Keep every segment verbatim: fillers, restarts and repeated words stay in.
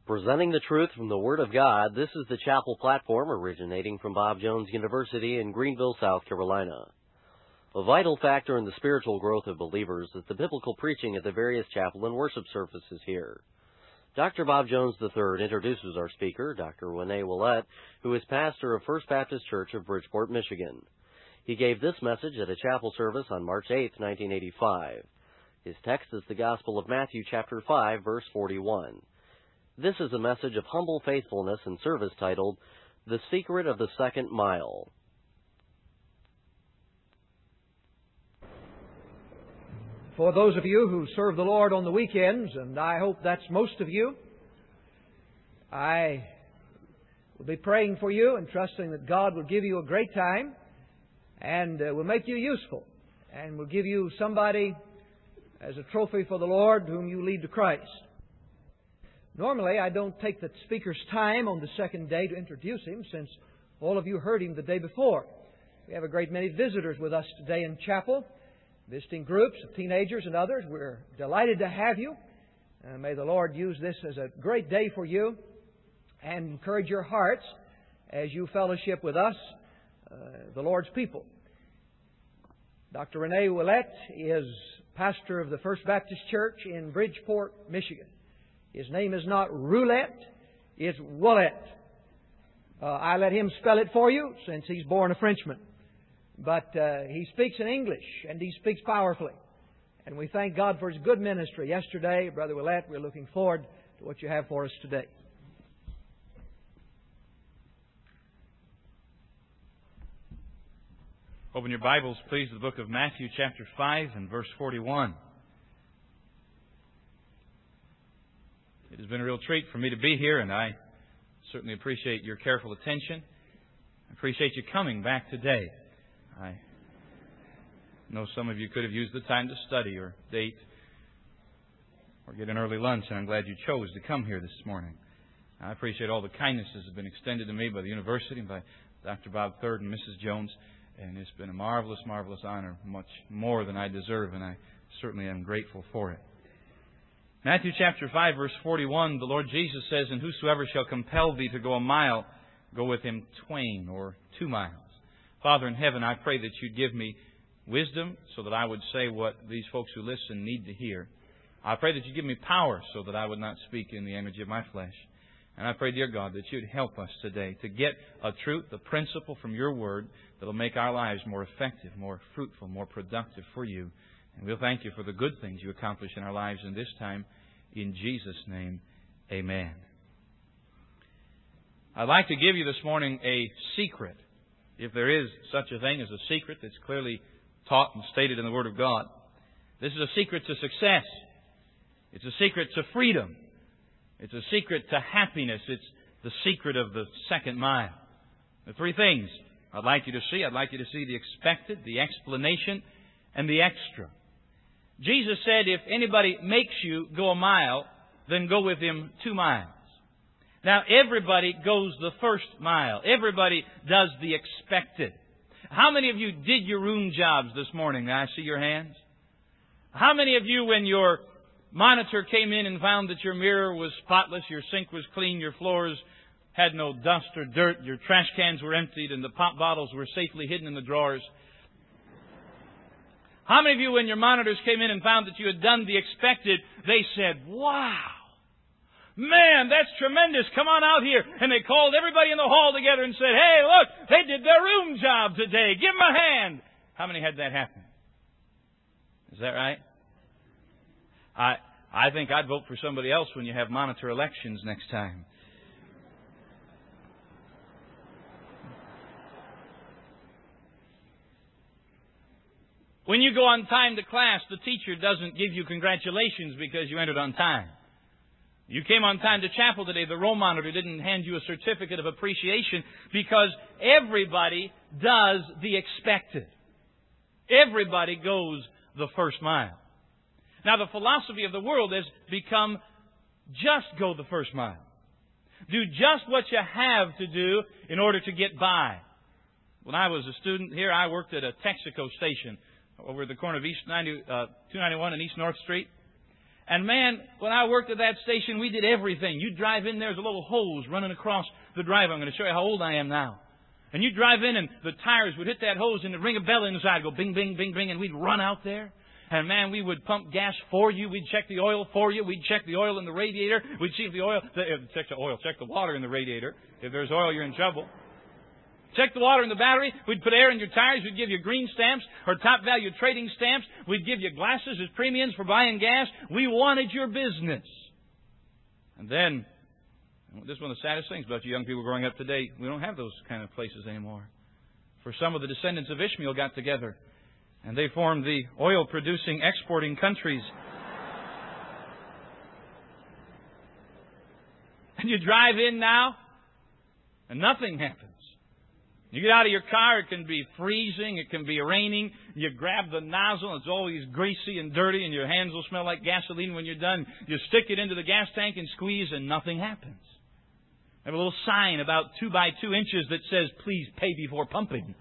Presenting the truth from the Word of God, this is the Chapel Platform originating from Bob Jones University in Greenville, South Carolina. A vital factor in the spiritual growth of believers is the biblical preaching at the various chapel and worship services here. Doctor Bob Jones the third introduces our speaker, Doctor Rene Ouellette, who is pastor of First Baptist Church of Bridgeport, Michigan. He gave this message at a chapel service on March eighth, nineteen eighty-five. His text is the Gospel of Matthew, chapter five, verse forty-one. This is a message of humble faithfulness and service titled, The Secret of the Second Mile. For those of you who serve the Lord on the weekends, and I hope that's most of you, I will be praying for you and trusting that God will give you a great time and uh, will make you useful and will give you somebody as a trophy for the Lord whom you lead to Christ. Normally, I don't take the speaker's time on the second day to introduce him, since all of you heard him the day before. We have a great many visitors with us today in chapel, visiting groups of teenagers and others. We're delighted to have you. Uh, may the Lord use this as a great day for you and encourage your hearts as you fellowship with us, uh, the Lord's people. Doctor Rene Ouellette is pastor of the First Baptist Church in Bridgeport, Michigan. His name is not Roulette, it's Ouellette. Uh, I let him spell it for you since he's born a Frenchman. But uh, he speaks in English, and he speaks powerfully. And we thank God for his good ministry yesterday. Brother Ouellette, we're looking forward to what you have for us today. Open your Bibles, please, to the book of Matthew, chapter five, and verse forty-one. It has been a real treat for me to be here, and I certainly appreciate your careful attention. I appreciate you coming back today. I know some of you could have used the time to study or date or get an early lunch, and I'm glad you chose to come here this morning. I appreciate all the kindnesses that have been extended to me by the university and by Doctor Bob Third and Missus Jones, and it's been a marvelous, marvelous honor, much more than I deserve, and I certainly am grateful for it. Matthew chapter five, verse forty-one, the Lord Jesus says, And whosoever shall compel thee to go a mile, go with him twain, or two miles. Father in heaven, I pray that you'd give me wisdom so that I would say what these folks who listen need to hear. I pray that you give me power so that I would not speak in the image of my flesh. And I pray, dear God, that you'd help us today to get a truth, a principle from your word that will make our lives more effective, more fruitful, more productive for you. And we'll thank you for the good things you accomplish in our lives in this time. In Jesus' name, amen. I'd like to give you this morning a secret, if there is such a thing as a secret that's clearly taught and stated in the Word of God. This is a secret to success. It's a secret to freedom. It's a secret to happiness. It's the secret of the second mile. The three things I'd like you to see. I'd like you to see the expected, the explanation, and the extra. Jesus said, if anybody makes you go a mile, then go with him two miles. Now, everybody goes the first mile. Everybody does the expected. How many of you did your room jobs this morning? I see your hands. How many of you, when your monitor came in and found that your mirror was spotless, your sink was clean, your floors had no dust or dirt, your trash cans were emptied, and the pop bottles were safely hidden in the drawers? How many of you, when your monitors came in and found that you had done the expected, they said, wow, man, that's tremendous, come on out here. And they called everybody in the hall together and said, hey, look, they did their room job today. Give them a hand. How many had that happen? Is that right? I I think I'd vote for somebody else when you have monitor elections next time. When you go on time to class, the teacher doesn't give you congratulations because you entered on time. You came on time to chapel today. The roll monitor didn't hand you a certificate of appreciation because everybody does the expected. Everybody goes the first mile. Now, the philosophy of the world has become just go the first mile. Do just what you have to do in order to get by. When I was a student here, I worked at a Texaco station over at the corner of East ninety, uh, two ninety-one and East North Street. And man, when I worked at that station, we did everything. You'd drive in, there's a little hose running across the driveway. I'm going to show you how old I am now. And you'd drive in and the tires would hit that hose and it'd ring a bell inside, go bing, bing, bing, bing, and we'd run out there. And man, we would pump gas for you. We'd check the oil for you. We'd check the oil in the radiator. We'd see if the oil, the, uh, check the oil, check the water in the radiator. If there's oil, you're in trouble. Check the water in the battery. We'd put air in your tires. We'd give you green stamps or top value trading stamps. We'd give you glasses as premiums for buying gas. We wanted your business. And then, this is one of the saddest things about you young people growing up today. We don't have those kind of places anymore. For some of the descendants of Ishmael got together and they formed the oil-producing, exporting countries. And you drive in now and nothing happens. You get out of your car, it can be freezing, it can be raining. You grab the nozzle, it's always greasy and dirty, and your hands will smell like gasoline when you're done. You stick it into the gas tank and squeeze, and nothing happens. I have a little sign about two by two inches that says, "Please pay before pumping."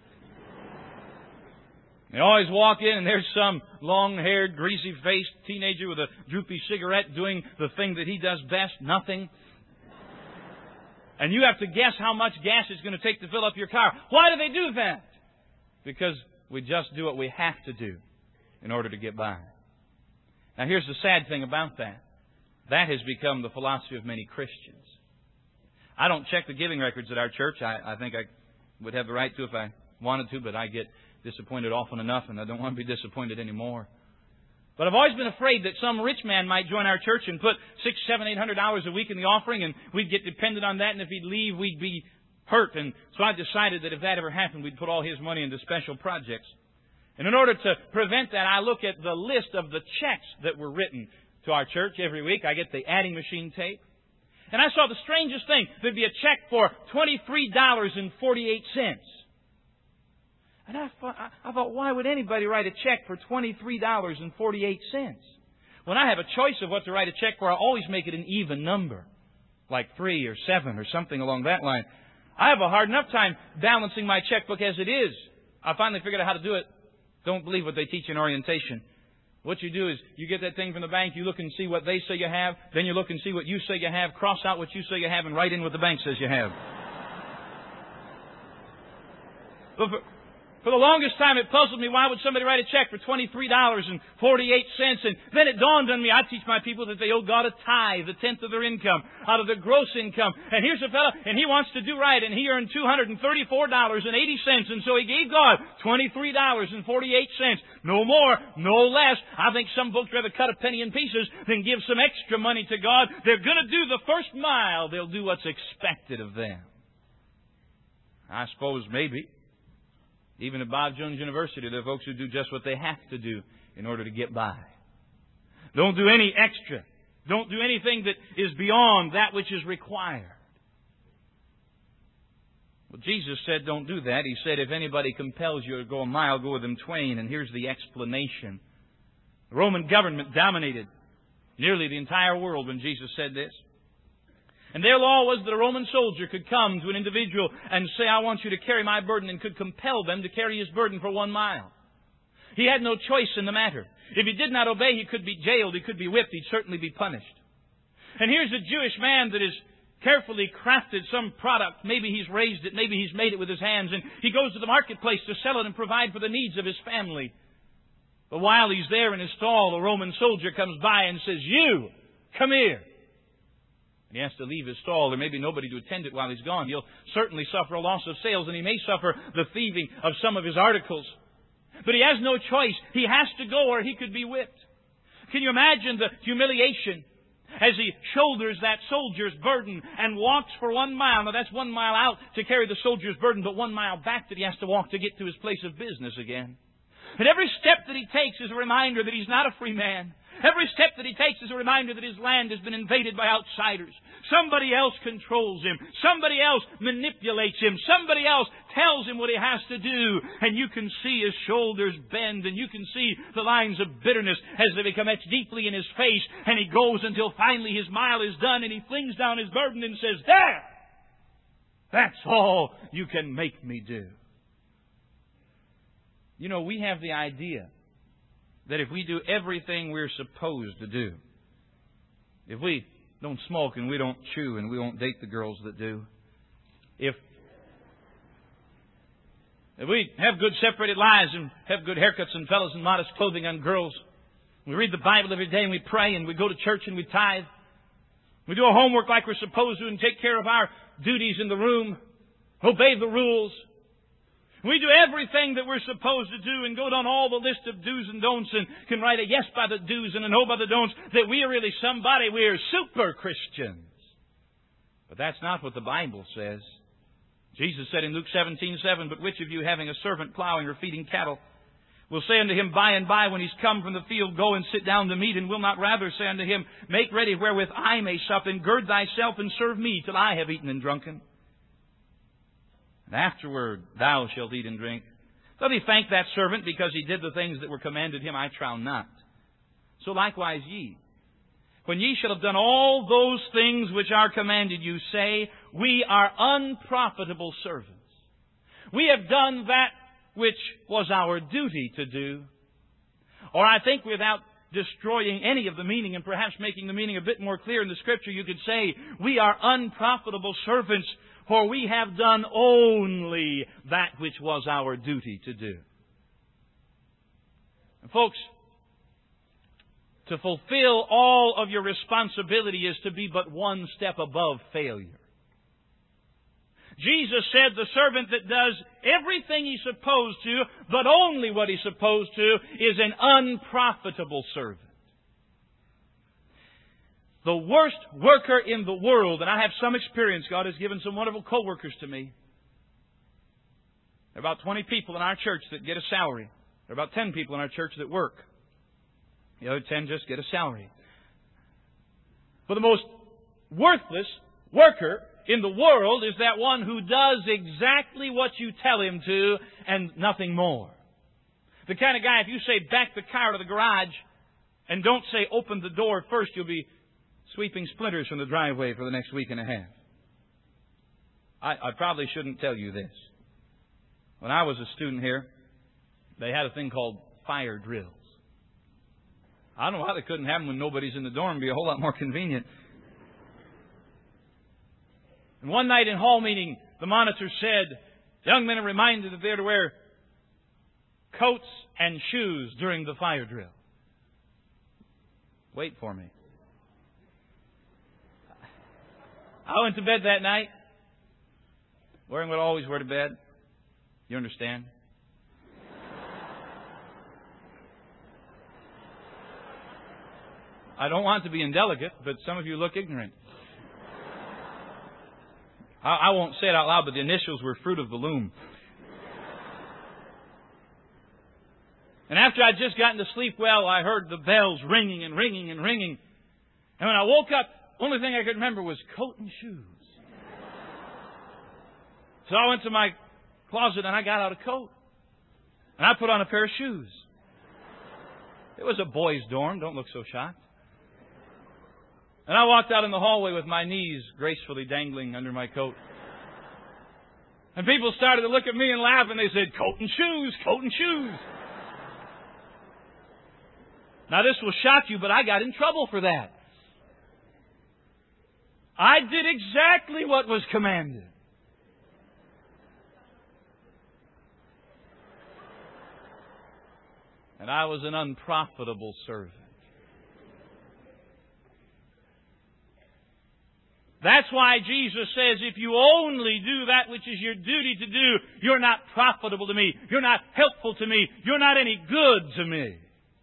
You always walk in, and there's some long-haired, greasy-faced teenager with a droopy cigarette doing the thing that he does best, nothing. And you have to guess how much gas it's going to take to fill up your car. Why do they do that? Because we just do what we have to do in order to get by. Now here's the sad thing about that. That has become the philosophy of many Christians. I don't check the giving records at our church. I, I think I would have the right to if I wanted to, but I get disappointed often enough, and I don't want to be disappointed anymore. But I've always been afraid that some rich man might join our church and put six, seven, eight hundred dollars a week in the offering, and we'd get dependent on that, and if he'd leave, we'd be hurt. And so I decided that if that ever happened, we'd put all his money into special projects. And in order to prevent that, I look at the list of the checks that were written to our church every week. I get the adding machine tape. And I saw the strangest thing. There'd be a check for twenty-three dollars and forty-eight cents. And I thought, I thought, why would anybody write a check for twenty-three dollars and forty-eight cents? When I have a choice of what to write a check for, I always make it an even number, like three or seven or something along that line. I have a hard enough time balancing my checkbook as it is. I finally figured out how to do it. Don't believe what they teach in orientation. What you do is you get that thing from the bank, you look and see what they say you have, then you look and see what you say you have, cross out what you say you have, and write in what the bank says you have. But for, For the longest time, it puzzled me, why would somebody write a check for twenty-three dollars and forty-eight cents? And then it dawned on me, I teach my people that they owe God a tithe, a tenth of their income, out of their gross income. And here's a fellow, and he wants to do right, and he earned two hundred thirty-four dollars and eighty cents, and so he gave God twenty-three dollars and forty-eight cents. No more, no less. I think some folks rather cut a penny in pieces than give some extra money to God. They're going to do the first mile. They'll do what's expected of them. I suppose maybe. Even at Bob Jones University, there are folks who do just what they have to do in order to get by. Don't do any extra. Don't do anything that is beyond that which is required. Well, Jesus said don't do that. He said if anybody compels you to go a mile, go with them twain. And here's the explanation. The Roman government dominated nearly the entire world when Jesus said this. And their law was that a Roman soldier could come to an individual and say, I want you to carry my burden, and could compel them to carry his burden for one mile. He had no choice in the matter. If he did not obey, he could be jailed, he could be whipped, he'd certainly be punished. And here's a Jewish man that has carefully crafted some product. Maybe he's raised it, maybe he's made it with his hands, and he goes to the marketplace to sell it and provide for the needs of his family. But while he's there in his stall, a Roman soldier comes by and says, you, come here. And he has to leave his stall. There may be nobody to attend it while he's gone. He'll certainly suffer a loss of sales, and he may suffer the thieving of some of his articles. But he has no choice. He has to go, or he could be whipped. Can you imagine the humiliation as he shoulders that soldier's burden and walks for one mile? Now, that's one mile out to carry the soldier's burden, but one mile back that he has to walk to get to his place of business again. And every step that he takes is a reminder that he's not a free man. Every step that he takes is a reminder that his land has been invaded by outsiders. Somebody else controls him. Somebody else manipulates him. Somebody else tells him what he has to do. And you can see his shoulders bend, and you can see the lines of bitterness as they become etched deeply in his face. And he goes until finally his mile is done, and he flings down his burden and says, there! That's all you can make me do. You know, we have the idea that if we do everything we're supposed to do, if we don't smoke and we don't chew and we won't date the girls that do, if if we have good separated lives and have good haircuts on fellows and modest clothing on girls, we read the Bible every day and we pray and we go to church and we tithe, we do our homework like we're supposed to and take care of our duties in the room, obey the rules, we do everything that we're supposed to do and go down all the list of do's and don'ts and can write a yes by the do's and a no by the don'ts, that we are really somebody, we are super Christians. But that's not what the Bible says. Jesus said in Luke seventeen seven, "But which of you, having a servant plowing or feeding cattle, will say unto him by and by when he's come from the field, Go and sit down to meat, and will not rather say unto him, Make ready wherewith I may sup, and gird thyself and serve me till I have eaten and drunken? And afterward thou shalt eat and drink. Doth he thank that servant because he did the things that were commanded him? I trow not. So likewise ye, when ye shall have done all those things which are commanded you, say, We are unprofitable servants. We have done that which was our duty to do. Or I think without destroying any of the meaning and perhaps making the meaning a bit more clear in the Scripture, you could say, We are unprofitable servants, for we have done only that which was our duty to do. And folks, to fulfill all of your responsibility is to be but one step above failure. Jesus said the servant that does everything he's supposed to, but only what he's supposed to, is an unprofitable servant. The worst worker in the world, and I have some experience, God has given some wonderful co-workers to me. There are about twenty people in our church that get a salary. There are about ten people in our church that work. The other ten just get a salary. But the most worthless worker in the world is that one who does exactly what you tell him to and nothing more. The kind of guy, if you say back the car to the garage and don't say open the door first, you'll be sweeping splinters from the driveway for the next week and a half. I, I probably shouldn't tell you this. When I was a student here, they had a thing called fire drills. I don't know why they couldn't have them when nobody's in the dorm. It'd be a whole lot more convenient. And one night in hall meeting, the monitor said, young men are reminded that they're to wear coats and shoes during the fire drill. Wait for me. I went to bed that night wearing what I always wear to bed. You understand? I don't want to be indelicate, but some of you look ignorant. I, I won't say it out loud, but the initials were Fruit of the Loom. And after I'd just gotten to sleep well, I heard the bells ringing and ringing and ringing. And when I woke up, the only thing I could remember was coat and shoes. So I went to my closet and I got out a coat. And I put on a pair of shoes. It was a boys' dorm. Don't look so shocked. And I walked out in the hallway with my knees gracefully dangling under my coat. And people started to look at me and laugh, and they said, coat and shoes, coat and shoes. Now this will shock you, but I got in trouble for that. I did exactly what was commanded. And I was an unprofitable servant. That's why Jesus says, if you only do that which is your duty to do, you're not profitable to me. You're not helpful to me. You're not any good to me.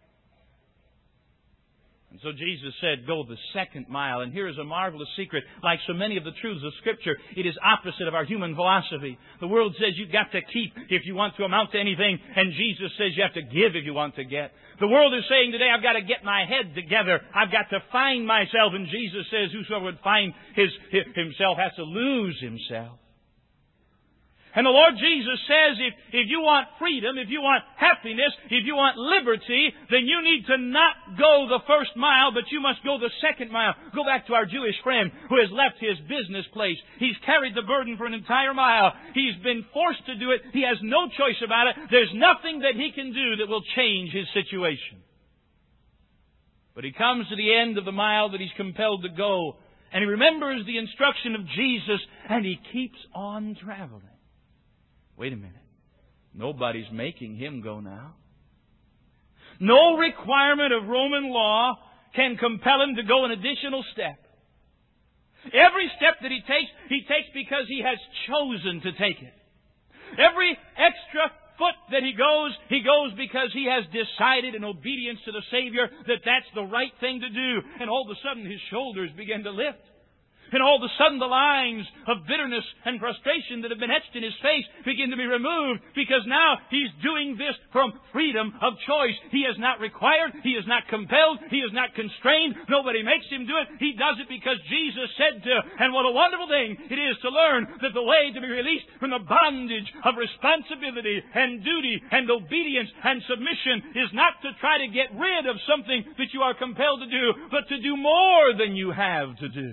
And so Jesus said, go the second mile. And here is a marvelous secret. Like so many of the truths of Scripture, it is opposite of our human philosophy. The world says you've got to keep if you want to amount to anything. And Jesus says you have to give if you want to get. The world is saying today, I've got to get my head together. I've got to find myself. And Jesus says, whosoever would find his, himself has to lose himself. And the Lord Jesus says, if, if you want freedom, if you want happiness, if you want liberty, then you need to not go the first mile, but you must go the second mile. Go back to our Jewish friend who has left his business place. He's carried the burden for an entire mile. He's been forced to do it. He has no choice about it. There's nothing that he can do that will change his situation. But he comes to the end of the mile that he's compelled to go, and he remembers the instruction of Jesus, and he keeps on traveling. Wait a minute. Nobody's making him go now. No requirement of Roman law can compel him to go an additional step. Every step that he takes, he takes because he has chosen to take it. Every extra foot that he goes, he goes because he has decided in obedience to the Savior that that's the right thing to do. And all of a sudden his shoulders begin to lift. And all of a sudden the lines of bitterness and frustration that have been etched in his face begin to be removed, because now he's doing this from freedom of choice. He is not required. He is not compelled. He is not constrained. Nobody makes him do it. He does it because Jesus said to. And what a wonderful thing it is to learn that the way to be released from the bondage of responsibility and duty and obedience and submission is not to try to get rid of something that you are compelled to do, but to do more than you have to do.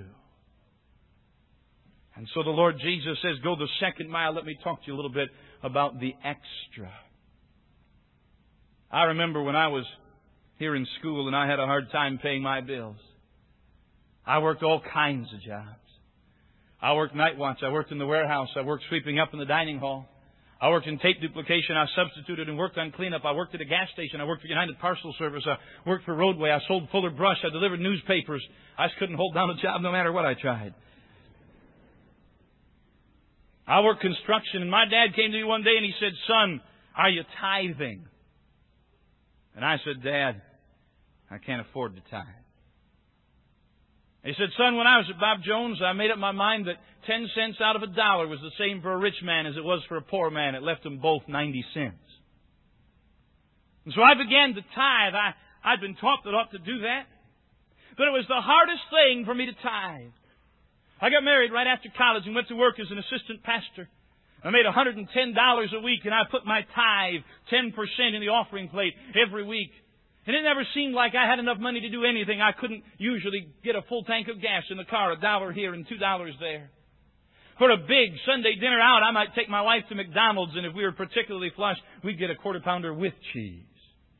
And so the Lord Jesus says, go the second mile. Let me talk to you a little bit about the extra. I remember when I was here in school and I had a hard time paying my bills. I worked all kinds of jobs. I worked night watch. I worked in the warehouse. I worked sweeping up in the dining hall. I worked in tape duplication. I substituted and worked on cleanup. I worked at a gas station. I worked for United Parcel Service. I worked for Roadway. I sold Fuller Brush. I delivered newspapers. I just couldn't hold down a job no matter what I tried. I worked construction, and my dad came to me one day and he said, son, are you tithing? And I said, Dad, I can't afford to tithe. He said, son, when I was at Bob Jones, I made up my mind that ten cents out of a dollar was the same for a rich man as it was for a poor man. It left them both ninety cents. And so I began to tithe. I, I'd been taught that I ought to do that. But it was the hardest thing for me to tithe. I got married right after college and went to work as an assistant pastor. I made one hundred ten dollars a week, and I put my tithe, ten percent, in the offering plate every week. And it never seemed like I had enough money to do anything. I couldn't usually get a full tank of gas in the car, a dollar here and two dollars there. For a big Sunday dinner out, I might take my wife to McDonald's, and if we were particularly flush, we'd get a quarter pounder with cheese.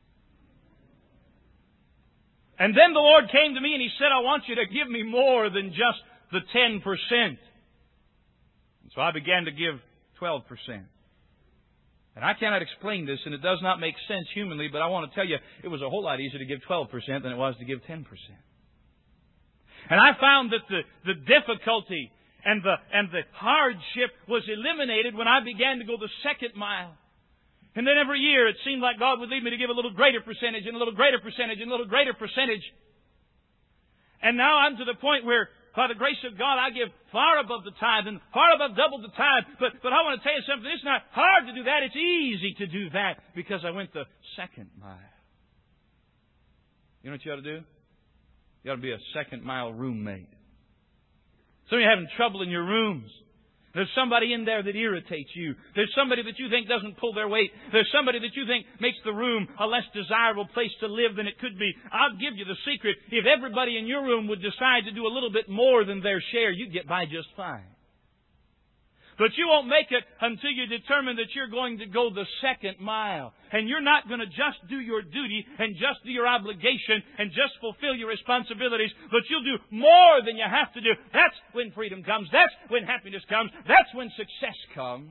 And then the Lord came to me and He said, I want you to give me more than just the ten percent. And so I began to give twelve percent. And I cannot explain this, and it does not make sense humanly, but I want to tell you, it was a whole lot easier to give twelve percent than it was to give ten percent. And I found that the, the difficulty and the, and the hardship was eliminated when I began to go the second mile. And then every year it seemed like God would lead me to give a little greater percentage and a little greater percentage and a little greater percentage. And now I'm to the point where, by the grace of God, I give far above the tithe and far above double the tithe. But, but I want to tell you something. It's not hard to do that. It's easy to do that because I went the second mile. You know what you ought to do? You ought to be a second mile roommate. Some of you are having trouble in your rooms. There's somebody in there that irritates you. There's somebody that you think doesn't pull their weight. There's somebody that you think makes the room a less desirable place to live than it could be. I'll give you the secret. If everybody in your room would decide to do a little bit more than their share, you'd get by just fine. But you won't make it until you determine that you're going to go the second mile. And you're not going to just do your duty and just do your obligation and just fulfill your responsibilities, but you'll do more than you have to do. That's when freedom comes. That's when happiness comes. That's when success comes.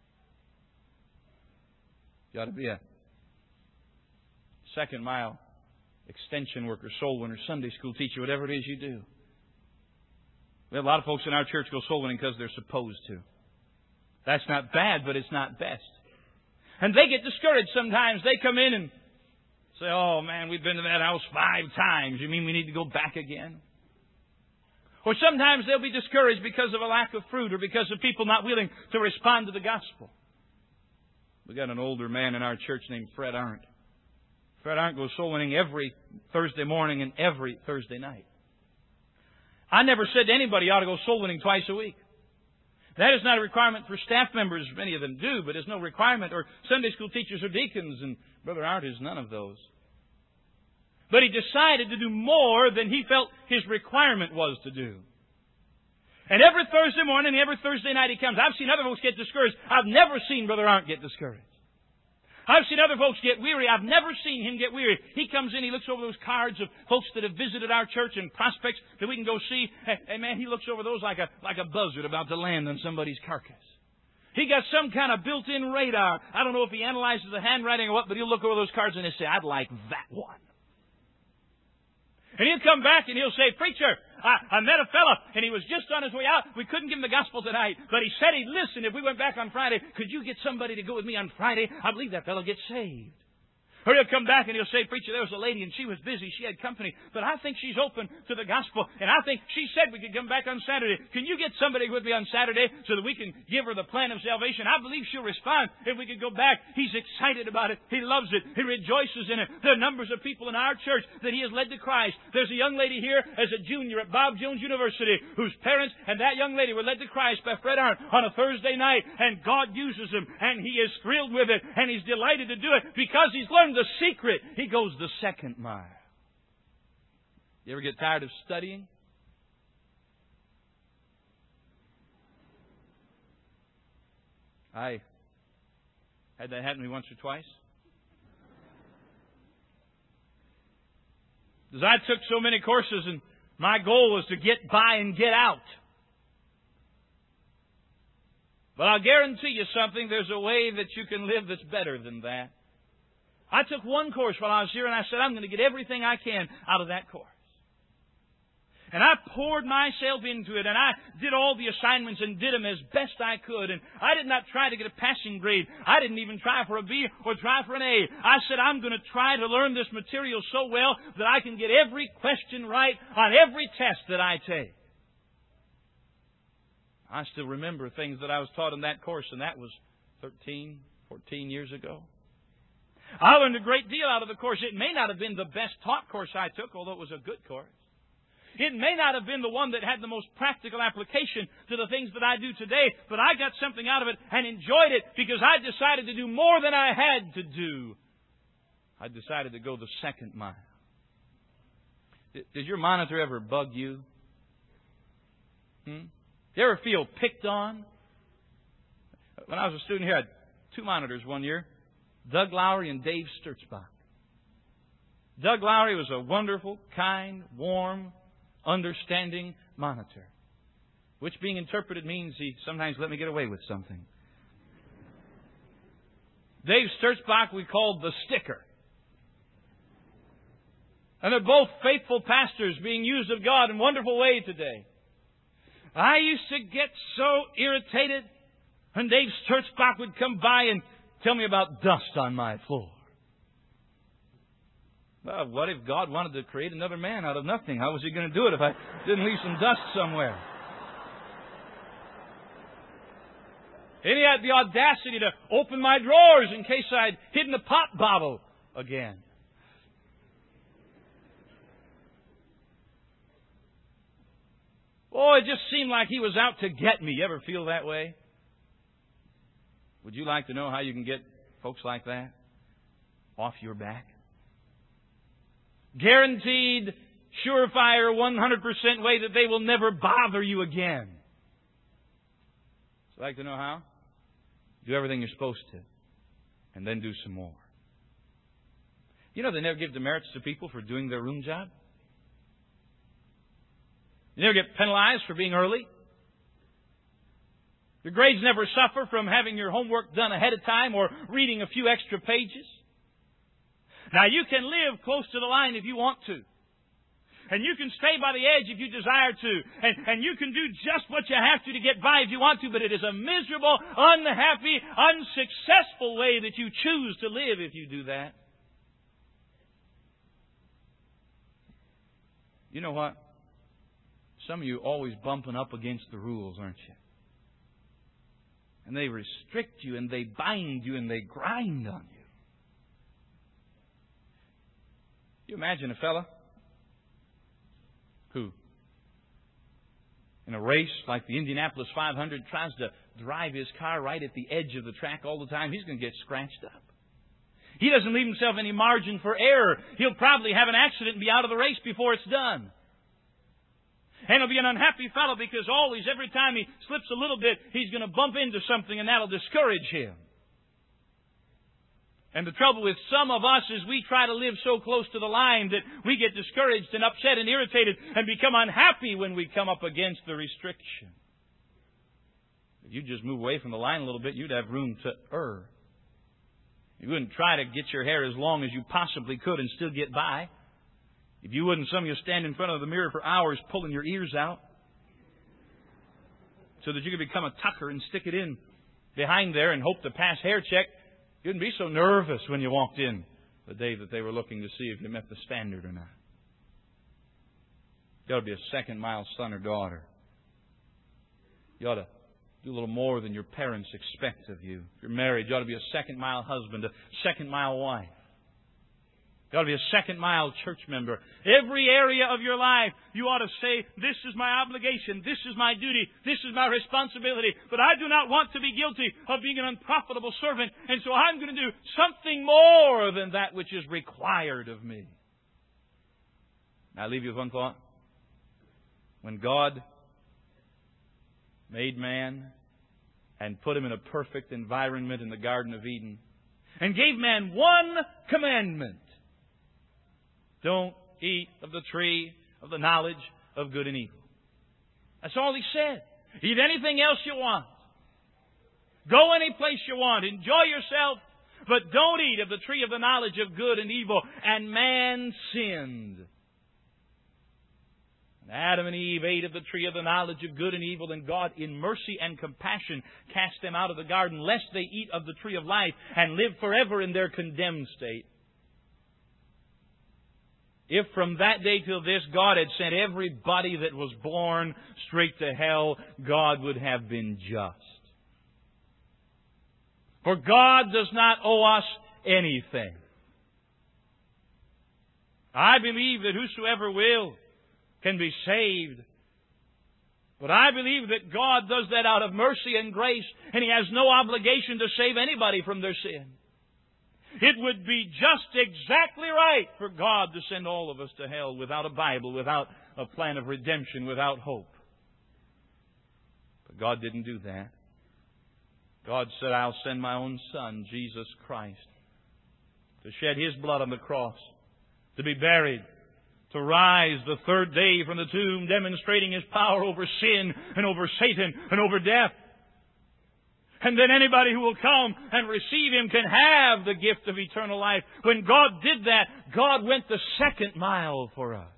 You ought to be a second mile extension worker, soul winner, Sunday school teacher, whatever it is you do. We have a lot of folks in our church go soul winning because they're supposed to. That's not bad, but it's not best. And they get discouraged sometimes. They come in and say, oh man, we've been to that house five times. You mean we need to go back again? Or sometimes they'll be discouraged because of a lack of fruit or because of people not willing to respond to the gospel. We got an older man in our church named Fred Arndt. Fred Arndt goes soul winning every Thursday morning and every Thursday night. I never said to anybody you ought to go soul winning twice a week. That is not a requirement for staff members. Many of them do, but it's no requirement. Or Sunday school teachers or deacons. And Brother Arndt is none of those. But he decided to do more than he felt his requirement was to do. And every Thursday morning, every Thursday night he comes. I've seen other folks get discouraged. I've never seen Brother Arndt get discouraged. I've seen other folks get weary. I've never seen him get weary. He comes in, he looks over those cards of folks that have visited our church and prospects that we can go see. Hey, hey man, he looks over those like a like a buzzard about to land on somebody's carcass. He got some kind of built-in radar. I don't know if he analyzes the handwriting or what, but he'll look over those cards and he'll say, I'd like that one. And he'll come back and he'll say, Preacher, I, I met a fella and he was just on his way out. We couldn't give him the gospel tonight, but he said he'd listen if we went back on Friday. Could you get somebody to go with me on Friday? I believe that fellow gets saved. Or he'll come back and he'll say, Preacher, there was a lady and she was busy. She had company, but I think she's open to the gospel. And I think she said we could come back on Saturday. Can you get somebody with me on Saturday so that we can give her the plan of salvation? I believe she'll respond if we could go back. He's excited about it. He loves it. He rejoices in it. There are numbers of people in our church that he has led to Christ. There's a young lady here as a junior at Bob Jones University whose parents and that young lady were led to Christ by Fred Arndt on a Thursday night. And God uses him and he is thrilled with it and he's delighted to do it because he's learned the secret. He goes the second mile. You ever get tired of studying? I had that happen to me once or twice. Because I took so many courses and my goal was to get by and get out. But I'll guarantee you something, there's a way that you can live that's better than that. I took one course while I was here and I said, I'm going to get everything I can out of that course. And I poured myself into it and I did all the assignments and did them as best I could. And I did not try to get a passing grade. I didn't even try for a B or try for an A. I said, I'm going to try to learn this material so well that I can get every question right on every test that I take. I still remember things that I was taught in that course, and that was thirteen, fourteen years ago. I learned a great deal out of the course. It may not have been the best taught course I took, although it was a good course. It may not have been the one that had the most practical application to the things that I do today, but I got something out of it and enjoyed it because I decided to do more than I had to do. I decided to go the second mile. Did your monitor ever bug you? Hmm? Did you ever feel picked on? When I was a student here, I had two monitors one year. Doug Lowry and Dave Sturzbach. Doug Lowry was a wonderful, kind, warm, understanding monitor, which being interpreted means he sometimes let me get away with something. Dave Sturzbach we called the sticker. And they're both faithful pastors being used of God in a wonderful way today. I used to get so irritated when Dave Sturzbach would come by and tell me about dust on my floor. Well, what if God wanted to create another man out of nothing? How was He going to do it if I didn't leave some dust somewhere? And He had the audacity to open my drawers in case I'd hidden a pop bottle again. Oh, it just seemed like He was out to get me. You ever feel that way? Would you like to know how you can get folks like that off your back? Guaranteed, surefire, one hundred percent way that they will never bother you again. Would you like to know how? Do everything you're supposed to. And then do some more. You know they never give demerits to people for doing their room job? You never get penalized for being early? Your grades never suffer from having your homework done ahead of time or reading a few extra pages? Now, you can live close to the line if you want to. And you can stay by the edge if you desire to. And, and you can do just what you have to to get by if you want to. But it is a miserable, unhappy, unsuccessful way that you choose to live if you do that. You know what? Some of you are always bumping up against the rules, aren't you? And they restrict you, and they bind you, and they grind on you. You imagine a fella who, in a race like the Indianapolis five hundred, tries to drive his car right at the edge of the track all the time. He's going to get scratched up. He doesn't leave himself any margin for error. He'll probably have an accident and be out of the race before it's done. And he'll be an unhappy fellow because always, every time he slips a little bit, he's going to bump into something and that'll discourage him. And the trouble with some of us is we try to live so close to the line that we get discouraged and upset and irritated and become unhappy when we come up against the restriction. If you just move away from the line a little bit, you'd have room to err. You wouldn't try to get your hair as long as you possibly could and still get by. If you wouldn't, some of you stand in front of the mirror for hours pulling your ears out so that you could become a tucker and stick it in behind there and hope to pass hair check. You wouldn't be so nervous when you walked in the day that they were looking to see if you met the standard or not. You ought to be a second mile son or daughter. You ought to do a little more than your parents expect of you. If you're married, you ought to be a second mile husband, a second mile wife. You ought to be a second mile church member. Every area of your life, you ought to say, this is my obligation, this is my duty, this is my responsibility, but I do not want to be guilty of being an unprofitable servant, and so I'm going to do something more than that which is required of me. Now, I leave you with one thought. When God made man and put him in a perfect environment in the Garden of Eden and gave man one commandment: don't eat of the tree of the knowledge of good and evil. That's all He said. Eat anything else you want. Go any place you want. Enjoy yourself. But don't eat of the tree of the knowledge of good and evil. And man sinned. And Adam and Eve ate of the tree of the knowledge of good and evil. And God, in mercy and compassion, cast them out of the garden, lest they eat of the tree of life and live forever in their condemned state. If from that day till this God had sent everybody that was born straight to hell, God would have been just. For God does not owe us anything. I believe that whosoever will can be saved. But I believe that God does that out of mercy and grace, and He has no obligation to save anybody from their sin. It would be just exactly right for God to send all of us to hell without a Bible, without a plan of redemption, without hope. But God didn't do that. God said, I'll send my own Son, Jesus Christ, to shed His blood on the cross, to be buried, to rise the third day from the tomb, demonstrating His power over sin and over Satan and over death. And then anybody who will come and receive Him can have the gift of eternal life. When God did that, God went the second mile for us.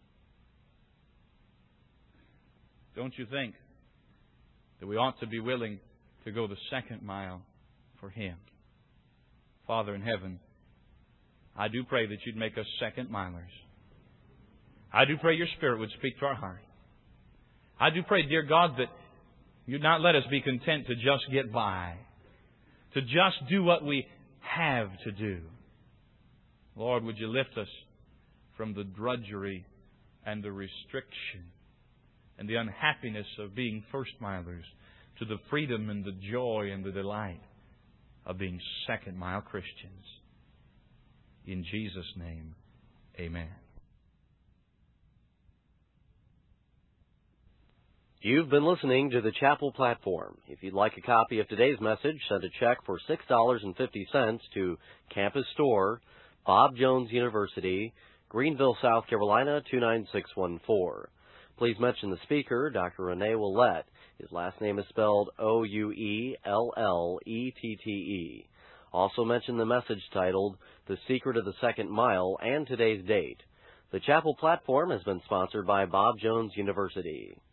Don't you think that we ought to be willing to go the second mile for Him? Father in heaven, I do pray that You'd make us second milers. I do pray Your Spirit would speak to our heart. I do pray, dear God, that You'd not let us be content to just get by, to just do what we have to do. Lord, would You lift us from the drudgery and the restriction and the unhappiness of being first milers to the freedom and the joy and the delight of being second mile Christians. In Jesus' name, amen. You've been listening to the Chapel Platform. If you'd like a copy of today's message, send a check for six dollars and fifty cents to Campus Store, Bob Jones University, Greenville, South Carolina, two nine six one four. Please mention the speaker, Doctor Rene Ouellette. His last name is spelled O U E L L E T T E. Also mention the message titled, The Secret of the Second Mile, and today's date. The Chapel Platform has been sponsored by Bob Jones University.